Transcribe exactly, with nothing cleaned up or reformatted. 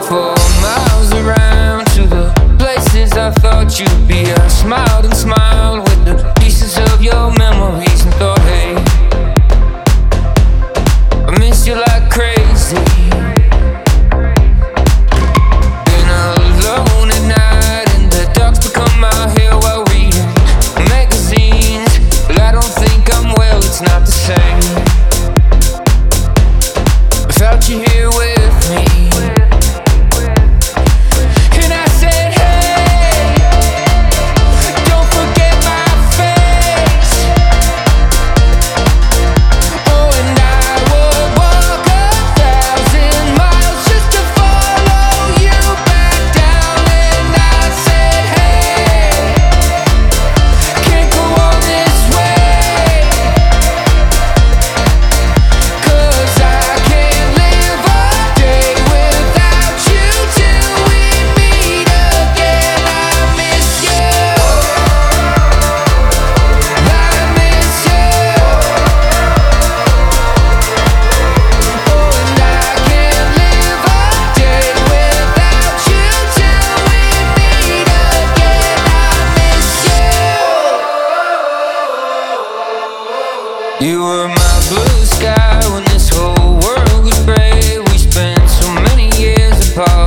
Four miles around to the places I thought you'd be. I smiled and smiled with the pieces of your memories and thought, hey, I miss you like crazy. Been alone at night and the dark's become my hair while reading magazines. But I don't think I'm well, it's not the same without you here with me. You were my blue sky when this whole world was gray. We spent so many years apart.